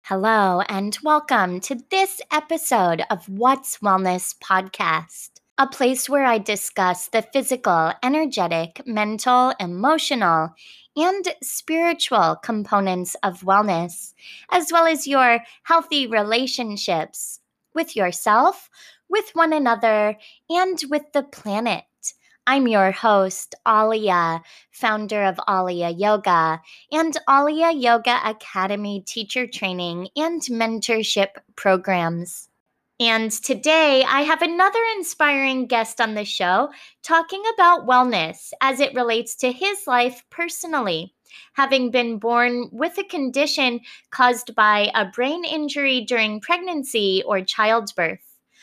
Hello, and welcome to this episode of What's Wellness Podcast, a place where I discuss the physical, energetic, mental, emotional, and spiritual components of wellness, as well as your healthy relationships with yourself, with one another, and with the planet. I'm your host, Alia, founder of Alia Yoga and Alia Yoga Academy teacher training and mentorship programs. And today I have another inspiring guest on the show talking about wellness as it relates to his life personally, having been born with a condition caused by a brain injury during pregnancy or childbirth.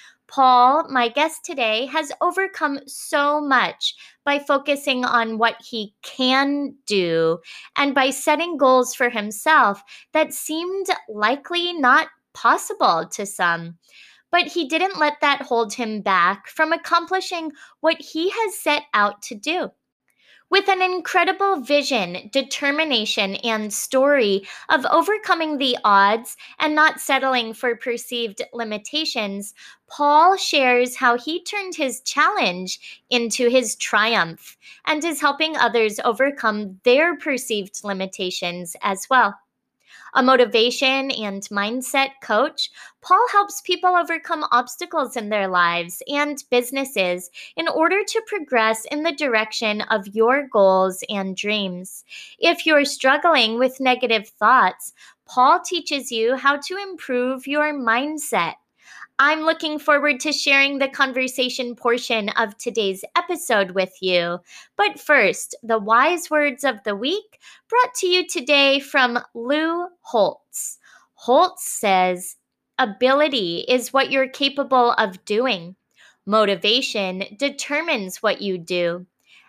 Paul, my guest today, has overcome so much by focusing on what he can do and by setting goals for himself that seemed likely not possible to some. But he didn't let that hold him back from accomplishing what he has set out to do. With an incredible vision, determination, and story of overcoming the odds and not settling for perceived limitations, Paul shares how he turned his challenge into his triumph and is helping others overcome their perceived limitations as well. A motivation and mindset coach, Paul helps people overcome obstacles in their lives and businesses in order to progress in the direction of your goals and dreams. If you're struggling with negative thoughts, Paul teaches you how to improve your mindset. I'm looking forward to sharing the conversation portion of today's episode with you. But first, the wise words of the week brought to you today from Lou Holtz. Holtz says, "Ability is what you're capable of doing. Motivation determines what you do.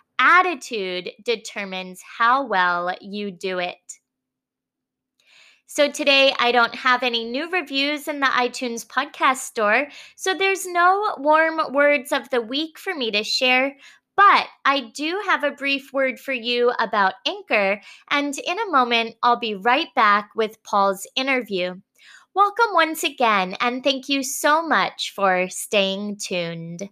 Attitude determines how well you do it." So today I don't have any new reviews in the iTunes podcast store, so there's no warm words of the week for me to share, but I do have a brief word for you about Anchor, and in a moment I'll be right back with Paul's interview. Welcome once again, and thank you so much for staying tuned.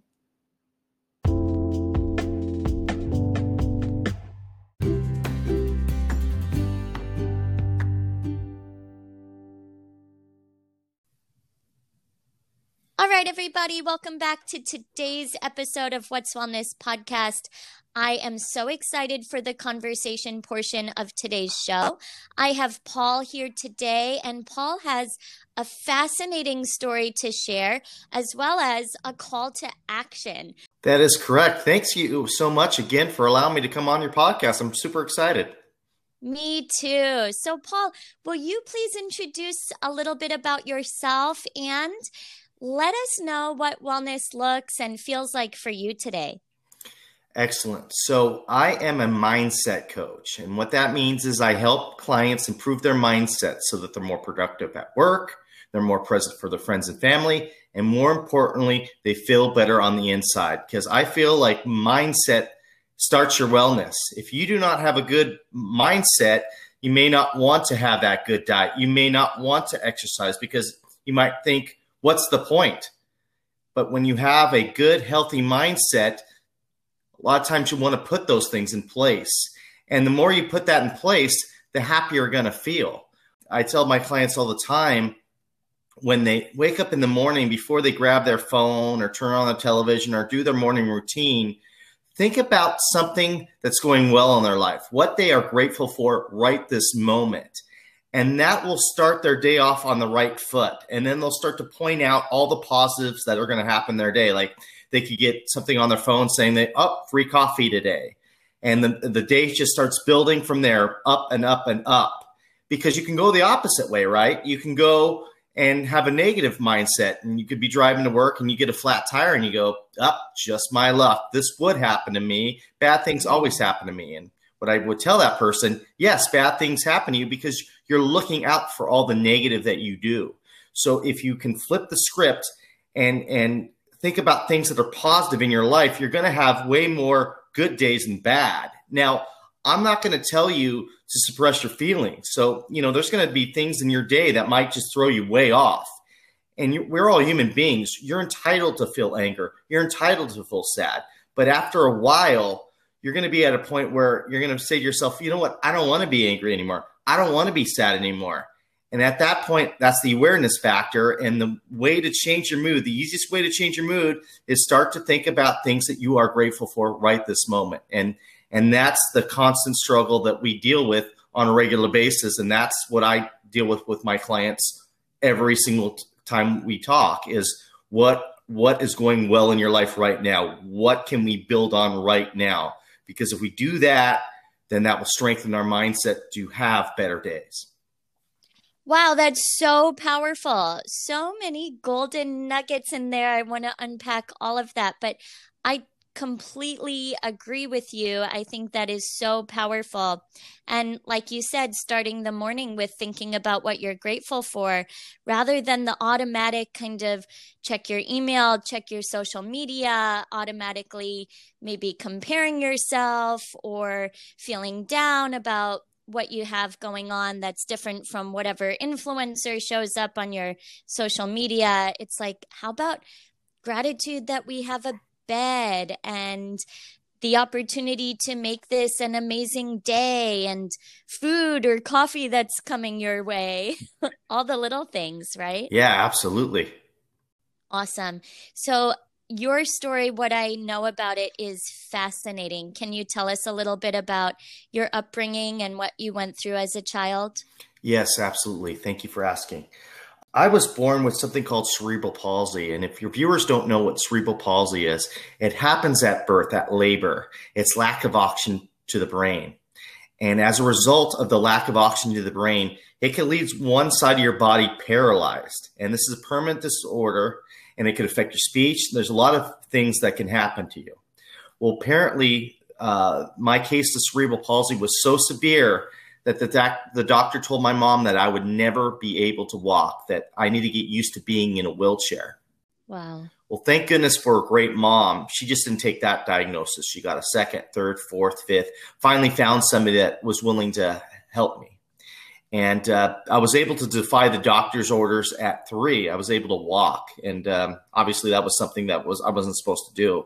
All right, everybody, welcome back to today's episode of What's Wellness Podcast. I am so excited for the conversation portion of today's show. I have Paul here today, and Paul has a fascinating story to share, as well as a call to action. That is correct. Thanks you so much again for allowing me to come on your podcast. I'm super excited. Me too. So, Paul, will you please introduce a little bit about yourself and let us know what wellness looks and feels like for you today? Excellent. So I am a mindset coach. And what that means is I help clients improve their mindset so that they're more productive at work, they're more present for their friends and family, and more importantly, they feel better on the inside. Because I feel like mindset starts your wellness. If you do not have a good mindset, you may not want to have that good diet. You may not want to exercise because you might think, what's the point? But when you have a good, healthy mindset, a lot of times you want to put those things in place. And the more you put that in place, the happier you're going to feel. I tell my clients all the time, when they wake up in the morning, before they grab their phone or turn on the television or do their morning routine, think about something that's going well in their life, what they are grateful for right this moment. And that will start their day off on the right foot. And then they'll start to point out all the positives that are going to happen in their day. Like they could get something on their phone saying that, free coffee today. And the day just starts building from there, up and up and up. Because you can go the opposite way, right? You can go and have a negative mindset. And you could be driving to work and you get a flat tire and you go, just my luck. This would happen to me. Bad things always happen to me. And what I would tell that person, yes, bad things happen to you because you're looking out for all the negative that you do. So if you can flip the script and think about things that are positive in your life, you're going to have way more good days than bad. Now, I'm not going to tell you to suppress your feelings. So, there's going to be things in your day that might just throw you way off. And we're all human beings. You're entitled to feel anger. You're entitled to feel sad. But after a while, you're going to be at a point where you're going to say to yourself, you know what? I don't want to be angry anymore. I don't want to be sad anymore. And at that point, that's the awareness factor. And the way to change your mood, the easiest way to change your mood is start to think about things that you are grateful for right this moment. And that's the constant struggle that we deal with on a regular basis. And that's what I deal with my clients every single time we talk is what is going well in your life right now? What can we build on right now? Because if we do that, then that will strengthen our mindset to have better days. Wow, that's so powerful. So many golden nuggets in there. I want to unpack all of that, but I completely agree with you. I think that is so powerful. And like you said, starting the morning with thinking about what you're grateful for, rather than the automatic kind of check your email, check your social media, automatically maybe comparing yourself or feeling down about what you have going on that's different from whatever influencer shows up on your social media. It's like, how about gratitude that we have a bed and the opportunity to make this an amazing day and food or coffee that's coming your way. All the little things, right? Yeah, absolutely. Awesome. So your story, what I know about it is fascinating. Can you tell us a little bit about your upbringing and what you went through as a child? Yes, absolutely. Thank you for asking. I was born with something called cerebral palsy. And if your viewers don't know what cerebral palsy is, it happens at birth, at labor. It's lack of oxygen to the brain. And as a result of the lack of oxygen to the brain, it can leave one side of your body paralyzed. And this is a permanent disorder, and it could affect your speech. There's a lot of things that can happen to you. Well, apparently, my case of cerebral palsy was so severe that the doctor told my mom that I would never be able to walk, that I need to get used to being in a wheelchair. Wow. Well, thank goodness for a great mom. She just didn't take that diagnosis. She got a second, third, fourth, fifth, finally found somebody that was willing to help me. And I was able to defy the doctor's orders at 3. I was able to walk. And obviously that was something that I wasn't supposed to do.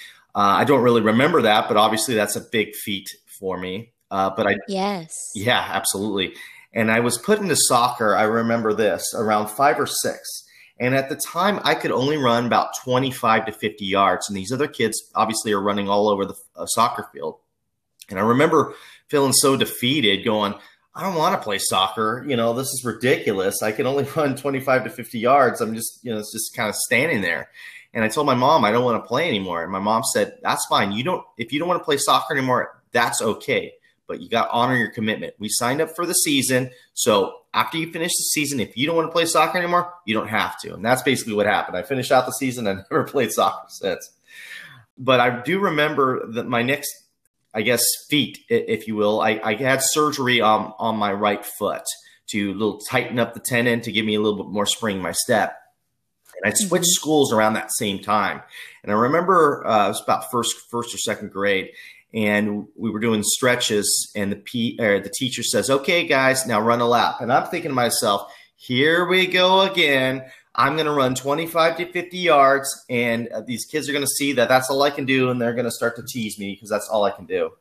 I don't really remember that, but obviously that's a big feat for me. Yes. Yeah, absolutely. And I was put into soccer. I remember this around 5 or 6. And at the time I could only run about 25 to 50 yards. And these other kids obviously are running all over the soccer field. And I remember feeling so defeated going, I don't want to play soccer. This is ridiculous. I can only run 25 to 50 yards. I'm just, it's just kind of standing there. And I told my mom, I don't want to play anymore. And my mom said, that's fine. If you don't want to play soccer anymore, that's okay. But you got to honor your commitment. We signed up for the season. So after you finish the season, if you don't want to play soccer anymore, you don't have to. And that's basically what happened. I finished out the season. I never played soccer since. But I do remember that my next, I guess, feat, if you will, I had surgery on my right foot to tighten up the tendon to give me a little bit more spring in my step. And I switched schools around that same time. And I remember it was about first or second grade. And we were doing stretches, and the teacher says, okay, guys, now run a lap. And I'm thinking to myself, here we go again. I'm going to run 25 to 50 yards, and these kids are going to see that that's all I can do, and they're going to start to tease me because that's all I can do.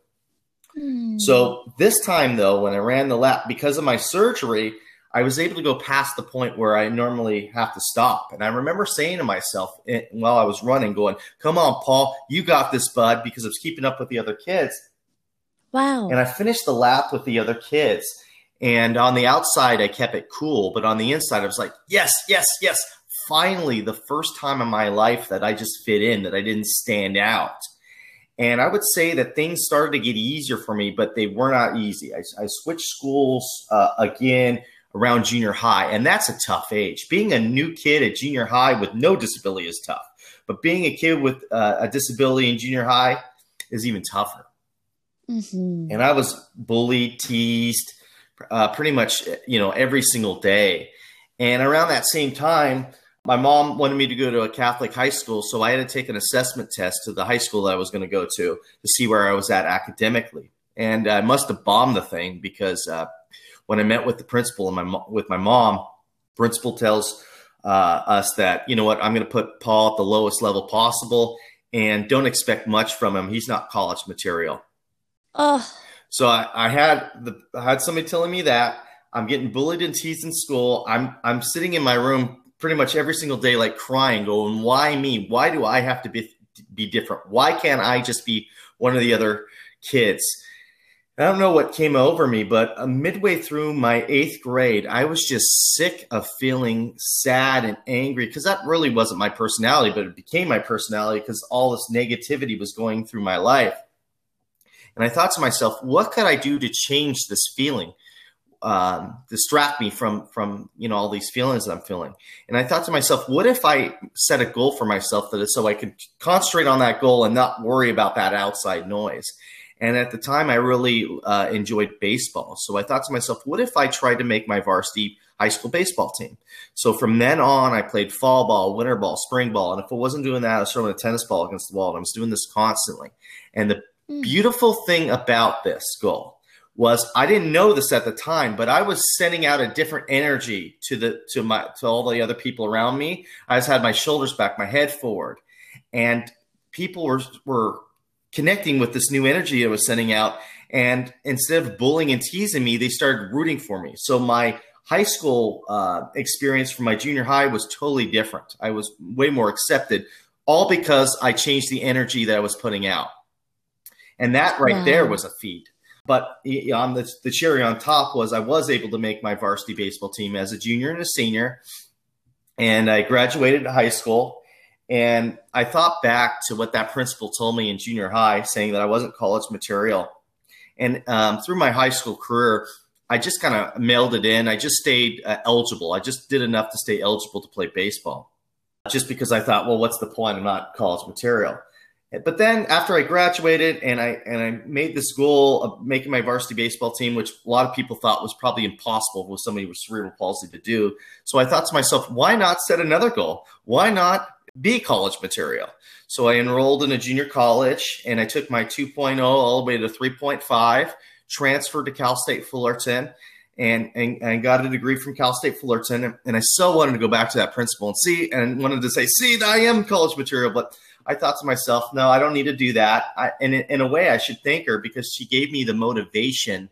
So this time, though, when I ran the lap, because of my surgery, I was able to go past the point where I normally have to stop. And I remember saying to myself while I was running, going, come on, Paul, you got this, bud, because I was keeping up with the other kids. Wow. And I finished the lap with the other kids. And on the outside, I kept it cool. But on the inside, I was like, yes, yes, yes. Finally, the first time in my life that I just fit in, that I didn't stand out. And I would say that things started to get easier for me, but they were not easy. I switched schools again around junior high, and that's a tough age. Being a new kid at junior high with no disability is tough, but being a kid with a disability in junior high is even tougher. And I was bullied, teased, pretty much, every single day. And around that same time, my mom wanted me to go to a Catholic high school, so I had to take an assessment test to the high school that I was going to go to see where I was at academically. And I must have bombed the thing because when I met with the principal and with my mom, principal tells us that, you know what, I'm going to put Paul at the lowest level possible and don't expect much from him. He's not college material. Oh. So I had somebody telling me that. I'm getting bullied and teased in school. I'm sitting in my room pretty much every single day, like crying, going, why me? Why do I have to be different? Why can't I just be one of the other kids? I don't know what came over me, but midway through my 8th grade, I was just sick of feeling sad and angry because that really wasn't my personality, but it became my personality because all this negativity was going through my life. And I thought to myself, what could I do to change this feeling? Distract me from all these feelings that I'm feeling. And I thought to myself, what if I set a goal for myself that is so I could concentrate on that goal and not worry about that outside noise. And at the time, I really enjoyed baseball. So I thought to myself, what if I tried to make my varsity high school baseball team? So from then on, I played fall ball, winter ball, spring ball. And if I wasn't doing that, I was throwing a tennis ball against the wall. And I was doing this constantly. And the beautiful thing about this goal was I didn't know this at the time, but I was sending out a different energy to all the other people around me. I just had my shoulders back, my head forward, and people were connecting with this new energy I was sending out. And instead of bullying and teasing me, they started rooting for me. So my high school experience from my junior high was totally different. I was way more accepted, all because I changed the energy that I was putting out. And that right there was a feat. But on the cherry on top was I was able to make my varsity baseball team as a junior and a senior. And I graduated high school. And I thought back to what that principal told me in junior high, saying that I wasn't college material. And through my high school career, I just kind of mailed it in. I just stayed eligible. I just did enough to stay eligible to play baseball. Just because I thought, well, what's the point? I'm not college material. But then after I graduated and I made this goal of making my varsity baseball team, which a lot of people thought was probably impossible with somebody with cerebral palsy to do. So I thought to myself, why not set another goal? Why not be college material? So I enrolled in a junior college and I took my 2.0 all the way to 3.5, transferred to Cal State Fullerton and got a degree from Cal State Fullerton. And I so wanted to go back to that principal and wanted to say, see, I am college material. But I thought to myself, no, I don't need to do that. And in a way, I should thank her because she gave me the motivation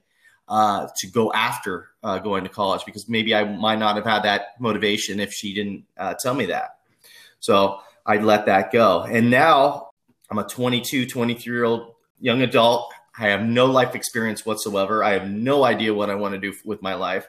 to go after going to college, because maybe I might not have had that motivation if she didn't tell me that. So I let that go. And now I'm a 22, 23-year-old young adult. I have no life experience whatsoever. I have no idea what I want to do with my life.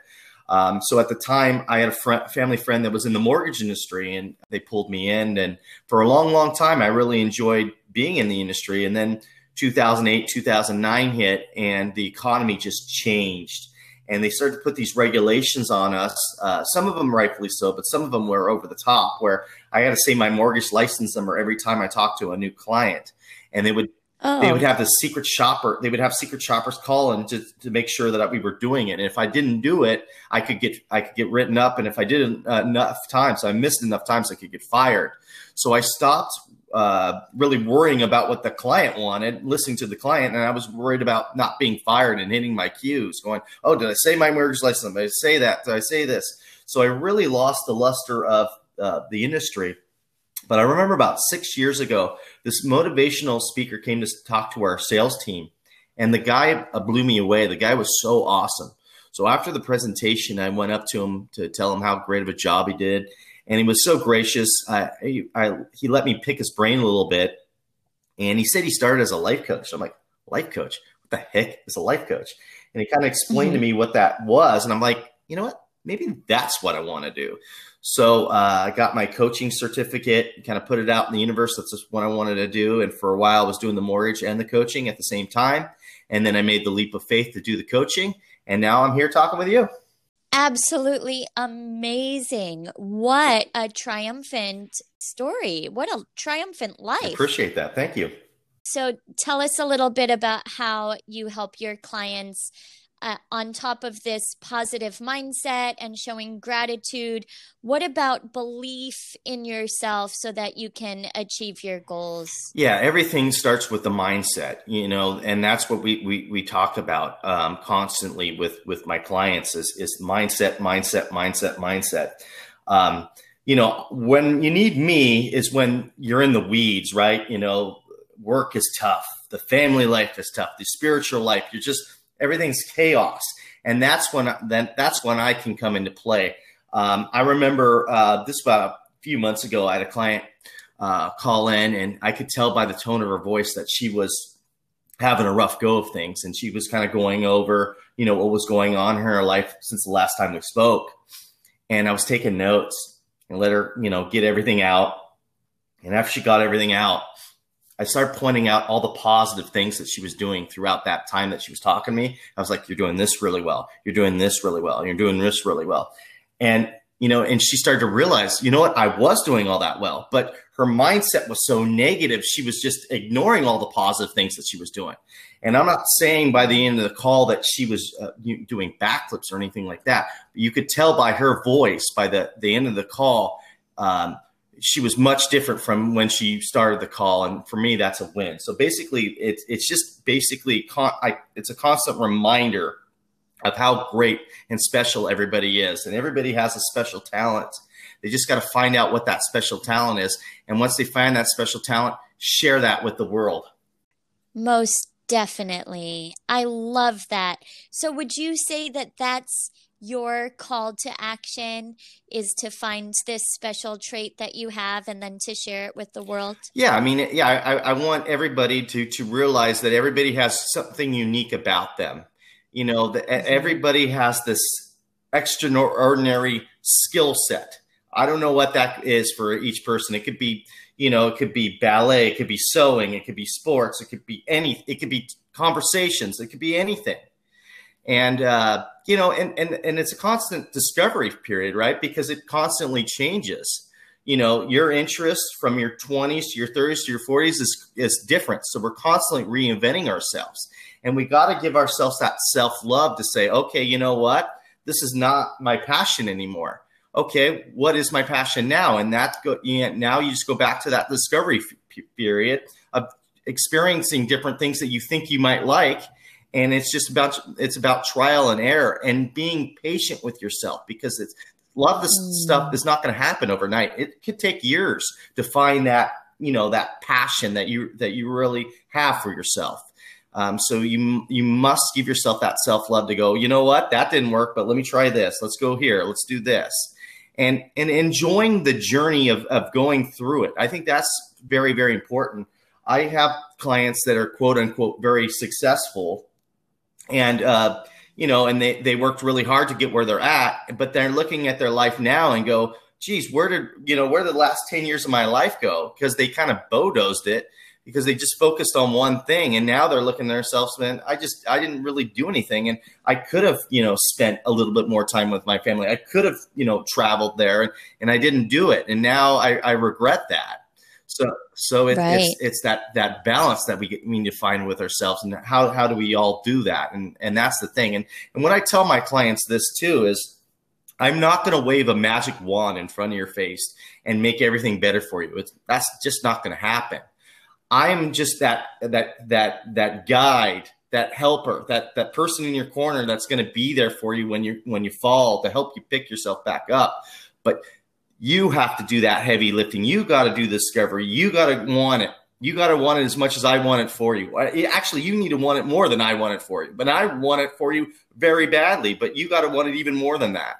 So at the time, I had a family friend that was in the mortgage industry, and they pulled me in. And for a long, long time, I really enjoyed being in the industry. And then 2008, 2009 hit, and the economy just changed. And they started to put these regulations on us, some of them rightfully so, but some of them were over the top, where I had to say my mortgage license number every time I talked to a new client. And they would have the secret shopper. They would have secret shoppers call in to make sure that we were doing it. And if I didn't do it, I could get written up. And if I did enough times, I missed enough times, I could get fired. So I stopped really worrying about what the client wanted, listening to the client. And I was worried about not being fired and hitting my cues, going, oh, did I say my mortgage license? Did I say that? Did I say this? So I really lost the luster of the industry. But I remember about 6 years ago, this motivational speaker came to talk to our sales team, and the guy blew me away. The guy was so awesome. So after the presentation, I went up to him to tell him how great of a job he did, and he was so gracious. He let me pick his brain a little bit, and he said he started as a life coach. I'm like, life coach? What the heck is a life coach? And he kind of explained to me what that was, and I'm like, you know what? Maybe that's what I want to do. So I got my coaching certificate, kind of put it out in the universe. That's just what I wanted to do. And for a while, I was doing the mortgage and the coaching at the same time. And then I made the leap of faith to do the coaching. And now I'm here talking with you. Absolutely amazing. What a triumphant story. What a triumphant life. I appreciate that. Thank you. So tell us a little bit about how you help your clients on top of this positive mindset and showing gratitude, what about belief in yourself so that you can achieve your goals? Yeah, everything starts with the mindset, and that's what we talk about constantly with my clients is mindset, mindset, mindset, mindset. When you need me is when you're in the weeds, right? Work is tough, the family life is tough, the spiritual life, everything's chaos, and that's when I can come into play. I remember this about a few months ago, I had a client call in, and I could tell by the tone of her voice that she was having a rough go of things, and she was kind of going over, what was going on in her life since the last time we spoke. And I was taking notes and let her, get everything out. And after she got everything out, I started pointing out all the positive things that she was doing throughout that time that she was talking to me. I was like, you're doing this really well. You're doing this really well. You're doing this really well. And and she started to realize, what, I was doing all that well, but her mindset was so negative. She was just ignoring all the positive things that she was doing. And I'm not saying by the end of the call that she was doing backflips or anything like that. But you could tell by her voice, by the end of the call, she was much different from when she started the call. And for me, that's a win. So basically, it's just basically, it's a constant reminder of how great and special everybody is. And everybody has a special talent. They just got to find out what that special talent is. And once they find that special talent, share that with the world. Most definitely. I love that. So would you say that that's your call to action, is to find this special trait that you have and then to share it with the world? Yeah. I want everybody to realize that everybody has something unique about them. Everybody has this extraordinary skill set. I don't know what that is for each person. It could be, it could be ballet, it could be sewing, it could be sports, it could be it could be conversations, it could be anything. And, and it's a constant discovery period, right? Because it constantly changes. Your interest from your 20s to your 30s to your 40s is different. So we're constantly reinventing ourselves. And we got to give ourselves that self-love to say, okay, you know what? This is not my passion anymore. Okay, what is my passion now? And now you just go back to that discovery period of experiencing different things that you think you might like. And it's about trial and error and being patient with yourself, because a lot of this stuff is not going to happen overnight. It could take years to find that, that passion that you really have for yourself. So you must give yourself that self-love to go, you know what, that didn't work, but let me try this. Let's go here. Let's do this. And enjoying the journey of going through it. I think that's very, very important. I have clients that are quote unquote very successful, and and they worked really hard to get where they're at, but they're looking at their life now and go, geez, where did the last 10 years of my life go? Because they kind of bulldozed it, because they just focused on one thing. And now they're looking at themselves, man, I didn't really do anything. And I could have, spent a little bit more time with my family. I could have, traveled there, and I didn't do it. And now I regret that. So it's that balance that we need to find with ourselves, and how do we all do that? And that's the thing. And when I tell my clients this too, is I'm not going to wave a magic wand in front of your face and make everything better for you. That's just not going to happen. I'm just that guide, that helper, that person in your corner that's going to be there for you when you fall, to help you pick yourself back up. But you have to do that heavy lifting. You got to do the discovery. You got to want it. You got to want it as much as I want it for you. Actually, you need to want it more than I want it for you. But I want it for you very badly. But you got to want it even more than that.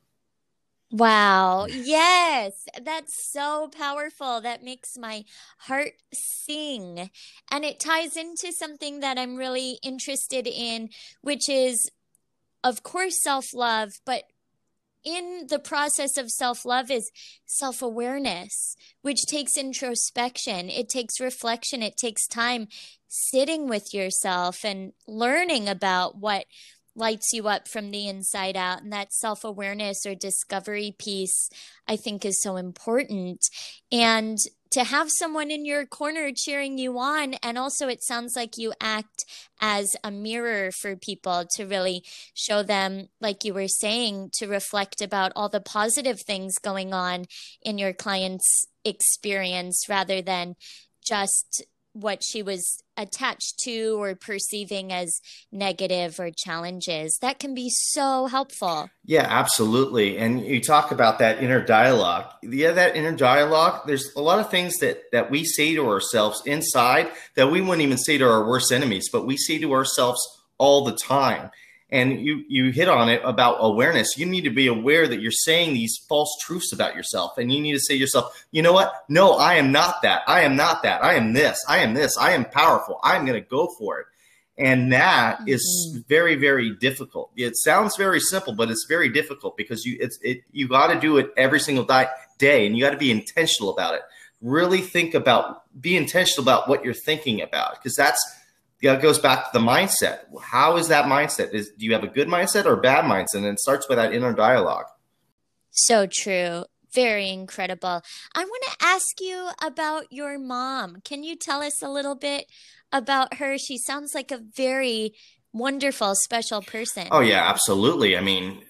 Wow. Yes. That's so powerful. That makes my heart sing. And it ties into something that I'm really interested in, which is, of course, self-love, but in the process of self-love is self-awareness, which takes introspection. It takes reflection. It takes time sitting with yourself and learning about what lights you up from the inside out. And that self-awareness or discovery piece, I think, is so important. And to have someone in your corner cheering you on. And also, it sounds like you act as a mirror for people to really show them, like you were saying, to reflect about all the positive things going on in your client's experience rather than just what she was attached to or perceiving as negative or challenges. That can be so helpful. Yeah, absolutely. And you talk about that inner dialogue. Yeah, that inner dialogue, there's a lot of things that we say to ourselves inside that we wouldn't even say to our worst enemies, but we say to ourselves all the time. And you hit on it about awareness. You need to be aware that you're saying these false truths about yourself. And you need to say to yourself, you know what? No, I am not that. I am not that. I am this. I am this. I am powerful. I'm going to go for it. And that is very, very difficult. It sounds very simple, but it's very difficult because you got to do it every single day, and you got to be intentional about it. Really be intentional about what you're thinking about, because that goes back to the mindset. How is that mindset? Do you have a good mindset or a bad mindset? And it starts with that inner dialogue. So true. Very incredible. I want to ask you about your mom. Can you tell us a little bit about her? She sounds like a very wonderful, special person. Oh, yeah, absolutely. I mean,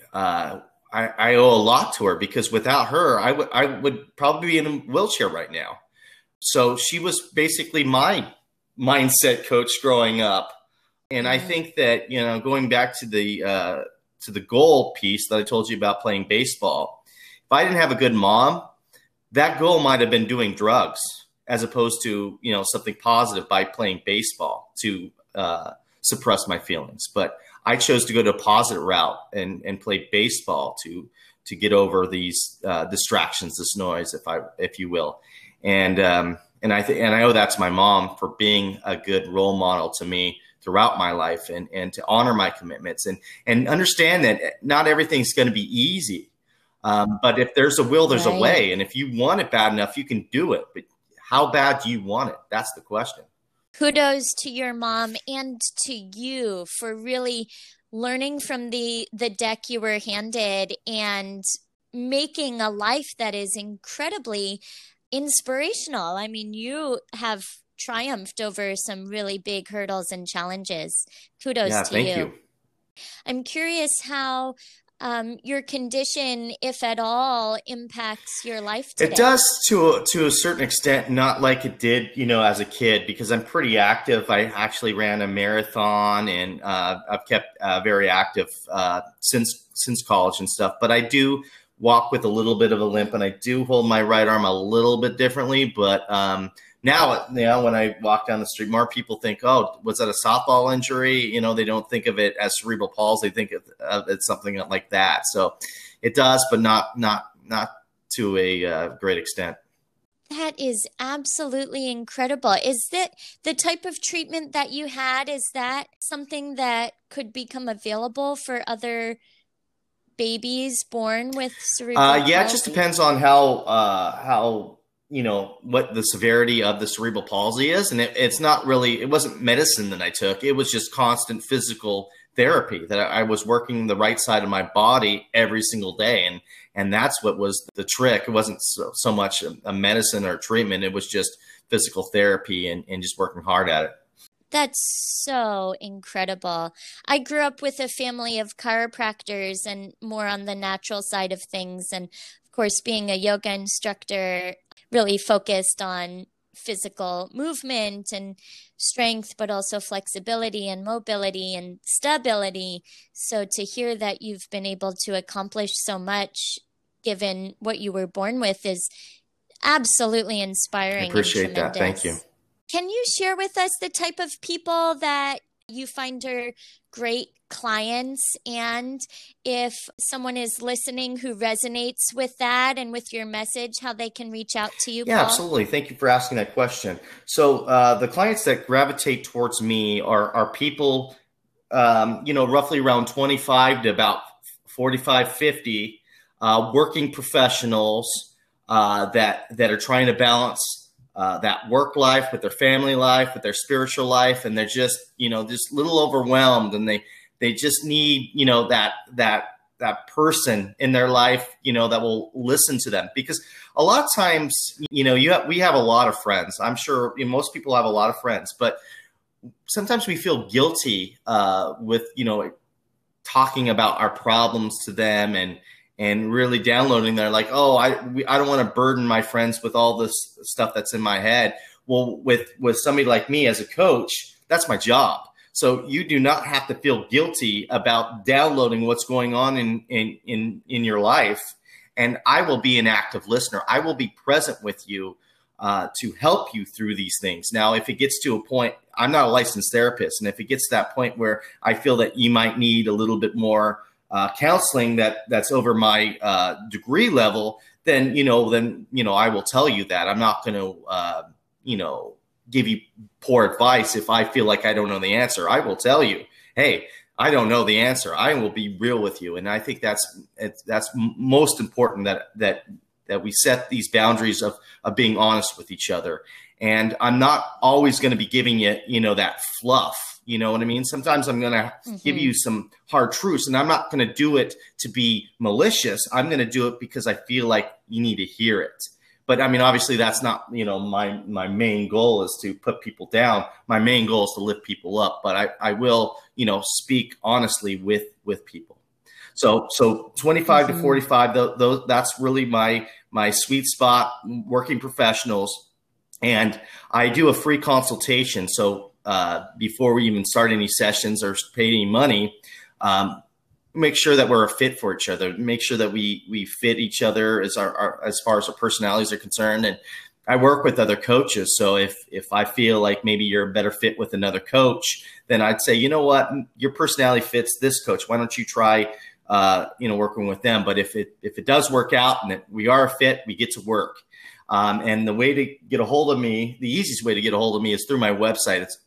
I owe a lot to her, because without her, I would probably be in a wheelchair right now. So she was basically my mindset coach growing up. And I think that, going back to the goal piece that I told you about, playing baseball, if I didn't have a good mom, that goal might have been doing drugs as opposed to, something positive by playing baseball to suppress my feelings. But I chose to go to a positive route and play baseball to get over these distractions, this noise, if you will. And I owe that to my mom for being a good role model to me throughout my life, and to honor my commitments and understand that not everything's going to be easy. But if there's a will, there's a way. And if you want it bad enough, you can do it. But how bad do you want it? That's the question. Kudos to your mom and to you for really learning from the deck you were handed and making a life that is incredibly inspirational. I mean, you have triumphed over some really big hurdles and challenges. Kudos to you. Thank you. I'm curious how your condition, if at all, impacts your life today. It does to a certain extent, not like it did, as a kid, because I'm pretty active. I actually ran a marathon, and I've kept very active since college and stuff. But I do walk with a little bit of a limp, and I do hold my right arm a little bit differently. But now, when I walk down the street, more people think, oh, was that a softball injury? They don't think of it as cerebral palsy. They think of it something like that. So it does, but not to a great extent. That is absolutely incredible. Is that the type of treatment that you had? Is that something that could become available for other babies born with cerebral palsy? It just depends on how what the severity of the cerebral palsy is. And it wasn't medicine that I took. It was just constant physical therapy that I was working the right side of my body every single day. And that's what was the trick. It wasn't so much a medicine or treatment. It was just physical therapy and just working hard at it. That's so incredible. I grew up with a family of chiropractors and more on the natural side of things. And of course, being a yoga instructor, really focused on physical movement and strength, but also flexibility and mobility and stability. So to hear that you've been able to accomplish so much given what you were born with is absolutely inspiring. I appreciate that. Thank you. Can you share with us the type of people that you find are great clients, and if someone is listening who resonates with that and with your message, how they can reach out to you, Paul? Yeah, absolutely. Thank you for asking that question. So the clients that gravitate towards me are people, roughly around 25 to about 45, 50, working professionals that are trying to balance that work life with their family life, with their spiritual life. And they're just, just a little overwhelmed, and they just need, that that person in their life, that will listen to them. Because a lot of times, we have a lot of friends. I'm sure most people have a lot of friends, but sometimes we feel guilty with, talking about our problems to them and really downloading. They're like, oh, I don't want to burden my friends with all this stuff that's in my head. Well, with somebody like me as a coach, that's my job. So you do not have to feel guilty about downloading what's going on in your life. And I will be an active listener. I will be present with you to help you through these things. Now, if it gets to a point, I'm not a licensed therapist. And if it gets to that point where I feel that you might need a little bit more counseling that's over my degree level, then I will tell you that. I'm not going to, give you poor advice if I feel like I don't know the answer. I will tell you, hey, I don't know the answer. I will be real with you. And I think that's most important that we set these boundaries of being honest with each other. And I'm not always going to be giving you, that fluff. You know what I mean? Sometimes I'm going to give you some hard truths, and I'm not going to do it to be malicious. I'm going to do it because I feel like you need to hear it. But I mean, obviously that's not, my main goal is to put people down. My main goal is to lift people up, but I will, speak honestly with people. So 25 to 45, that's really my sweet spot, working professionals. And I do a free consultation. So before we even start any sessions or pay any money, make sure that we're a fit for each other, make sure that we fit each other as far as our personalities are concerned. And I work with other coaches. So if I feel like maybe you're a better fit with another coach, then I'd say, you know what, your personality fits this coach. Why don't you try, working with them? But if it does work out and we are a fit, we get to work. And the way to get a hold of me, the easiest way to get a hold of me is through my website. It's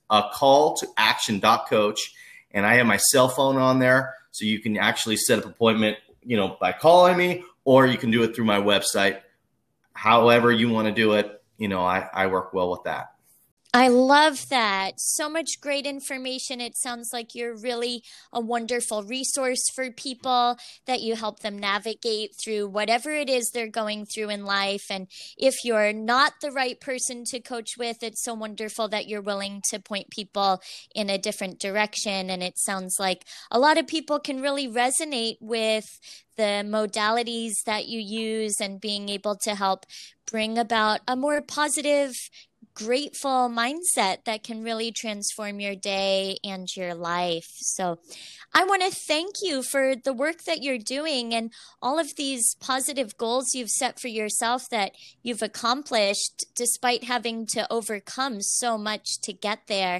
calltoaction.coach. And I have my cell phone on there. So you can actually set up an appointment, by calling me, or you can do it through my website. However you want to do it, I work well with that. I love that. So much great information. It sounds like you're really a wonderful resource for people, that you help them navigate through whatever it is they're going through in life. And if you're not the right person to coach with, it's so wonderful that you're willing to point people in a different direction. And it sounds like a lot of people can really resonate with the modalities that you use and being able to help bring about a more positive, grateful mindset that can really transform your day and your life. So I want to thank you for the work that you're doing and all of these positive goals you've set for yourself that you've accomplished despite having to overcome so much to get there.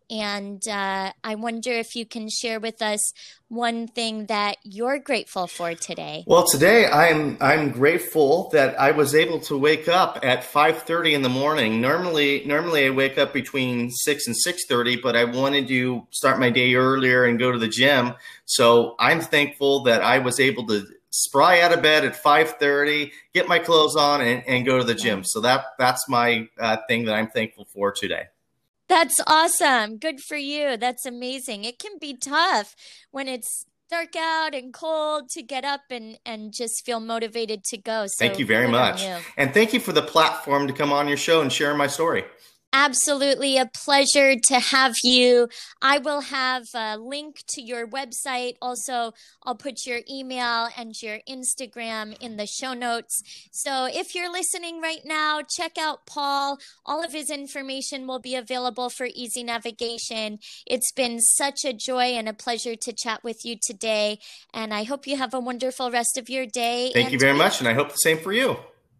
And I wonder if you can share with us one thing that you're grateful for today. Well, today I'm grateful that I was able to wake up at 5:30 in the morning. Normally I wake up between 6 and 6:30, but I wanted to start my day earlier and go to the gym. So I'm thankful that I was able to spry out of bed at 5:30, get my clothes on, and go to the gym. So that's my thing that I'm thankful for today. That's awesome. Good for you. That's amazing. It can be tough when it's dark out and cold to get up and just feel motivated to go. So thank you very much. And thank you for the platform to come on your show and share my story. Absolutely a pleasure to have you. I will have a link to your website. Also, I'll put your email and your Instagram in the show notes. So if you're listening right now, check out Paul. All of his information will be available for easy navigation. It's been such a joy and a pleasure to chat with you today. And I hope you have a wonderful rest of your day. Thank you very much. And I hope the same for you.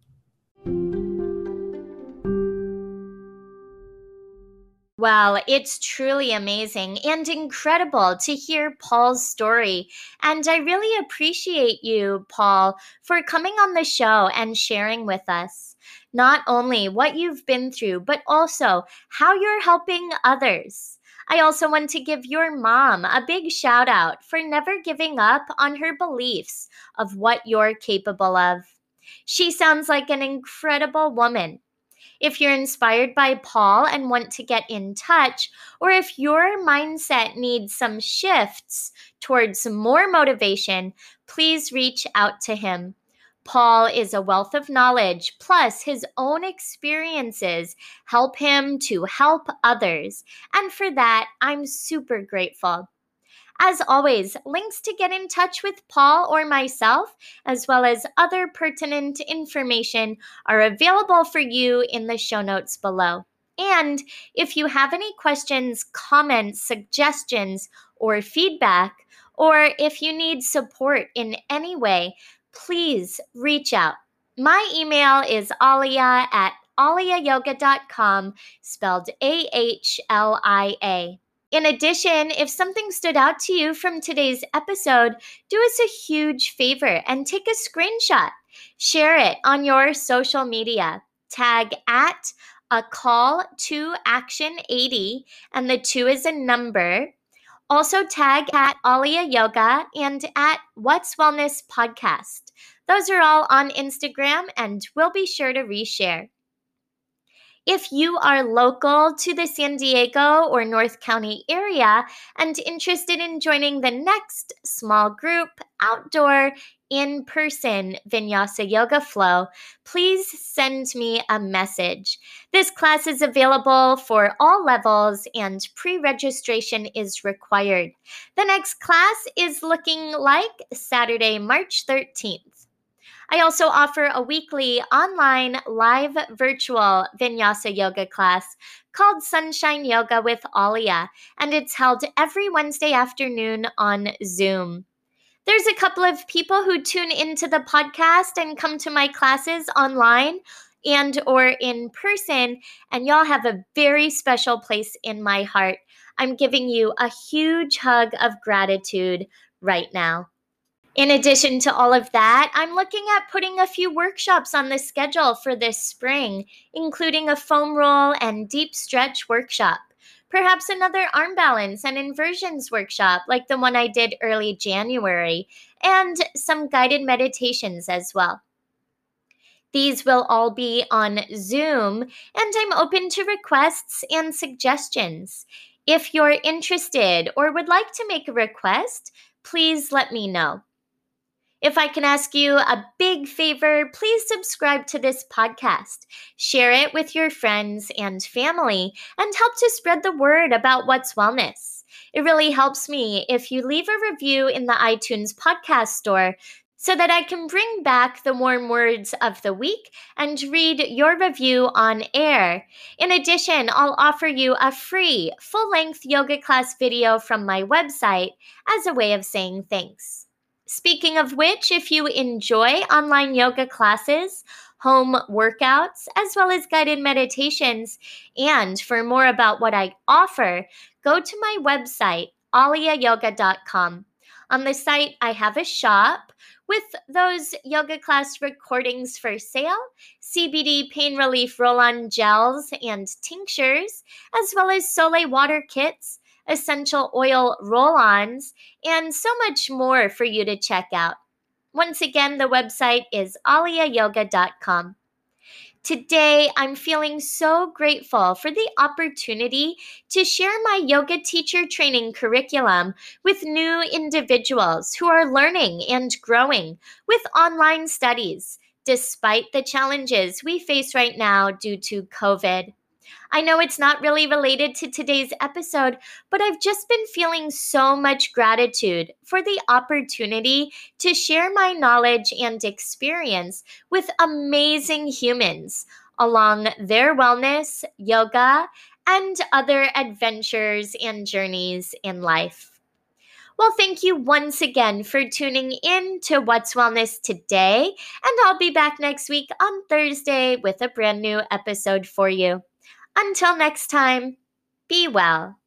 Well, it's truly amazing and incredible to hear Paul's story. And I really appreciate you, Paul, for coming on the show and sharing with us not only what you've been through, but also how you're helping others. I also want to give your mom a big shout out for never giving up on her beliefs of what you're capable of. She sounds like an incredible woman. If you're inspired by Paul and want to get in touch, or if your mindset needs some shifts towards more motivation, please reach out to him. Paul is a wealth of knowledge, plus his own experiences help him to help others. And for that, I'm super grateful. As always, links to get in touch with Paul or myself, as well as other pertinent information, are available for you in the show notes below. And if you have any questions, comments, suggestions, or feedback, or if you need support in any way, please reach out. My email is alia@aliayoga.com, spelled AHLIA. In addition, if something stood out to you from today's episode, do us a huge favor and take a screenshot. Share it on your social media. Tag at a call to action 80, and the 2 is a number. Also tag at Alia Yoga and at What's Wellness Podcast. Those are all on Instagram, and we'll be sure to reshare. If you are local to the San Diego or North County area and interested in joining the next small group, outdoor, in-person Vinyasa Yoga flow, please send me a message. This class is available for all levels and pre-registration is required. The next class is looking like Saturday, March 13th. I also offer a weekly online live virtual Vinyasa yoga class called Sunshine Yoga with Alia, and it's held every Wednesday afternoon on Zoom. There's a couple of people who tune into the podcast and come to my classes online and or in person, and y'all have a very special place in my heart. I'm giving you a huge hug of gratitude right now. In addition to all of that, I'm looking at putting a few workshops on the schedule for this spring, including a foam roll and deep stretch workshop. Perhaps another arm balance and inversions workshop like the one I did early January, and some guided meditations as well. These will all be on Zoom, and I'm open to requests and suggestions. If you're interested or would like to make a request, please let me know. If I can ask you a big favor, please subscribe to this podcast, share it with your friends and family, and help to spread the word about What's Wellness. It really helps me if you leave a review in the iTunes podcast store so that I can bring back the warm words of the week and read your review on air. In addition, I'll offer you a free, full-length yoga class video from my website as a way of saying thanks. Speaking of which, if you enjoy online yoga classes, home workouts, as well as guided meditations, and for more about what I offer, go to my website, aliayoga.com. On the site, I have a shop with those yoga class recordings for sale, CBD pain relief roll-on gels and tinctures, as well as Soleil water kits, essential oil roll-ons, and so much more for you to check out. Once again, the website is aliayoga.com. Today, I'm feeling so grateful for the opportunity to share my yoga teacher training curriculum with new individuals who are learning and growing with online studies, despite the challenges we face right now due to COVID. I know it's not really related to today's episode, but I've just been feeling so much gratitude for the opportunity to share my knowledge and experience with amazing humans along their wellness, yoga, and other adventures and journeys in life. Well, thank you once again for tuning in to What's Wellness today, and I'll be back next week on Thursday with a brand new episode for you. Until next time, be well.